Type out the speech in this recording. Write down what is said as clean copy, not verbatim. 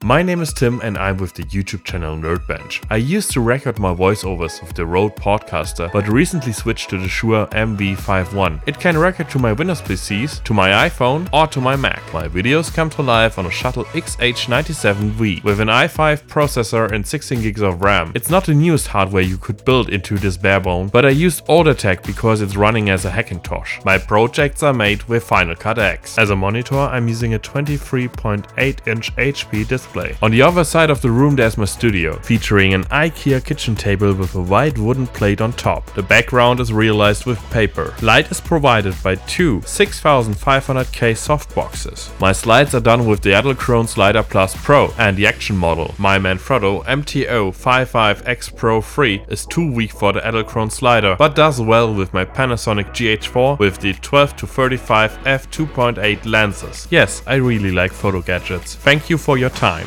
My name is Tim and I'm with the YouTube channel Nerdbench. I used to record my voiceovers with the Rode Podcaster, but recently switched to the Shure MV51. It can record to my Windows PCs, to my iPhone or to my Mac. My videos come to life on a Shuttle XH97V with an i5 processor and 16 gigs of RAM. It's not the newest hardware you could build into this barebone, but I used older tech because it's running as a Hackintosh. My projects are made with Final Cut X. As a monitor, I'm using a 23.8-inch HP display. On the other side of the room there's my studio, featuring an IKEA kitchen table with a white wooden plate on top. The background is realized with paper. Light is provided by two 6500K softboxes. My slides are done with the Edelkrone Slider Plus Pro and the action model. My Manfrotto MTO55X Pro 3 is too weak for the Edelkrone slider, but does well with my Panasonic GH4 with the 12-35 f2.8 lenses. Yes, I really like photo gadgets. Thank you for your time.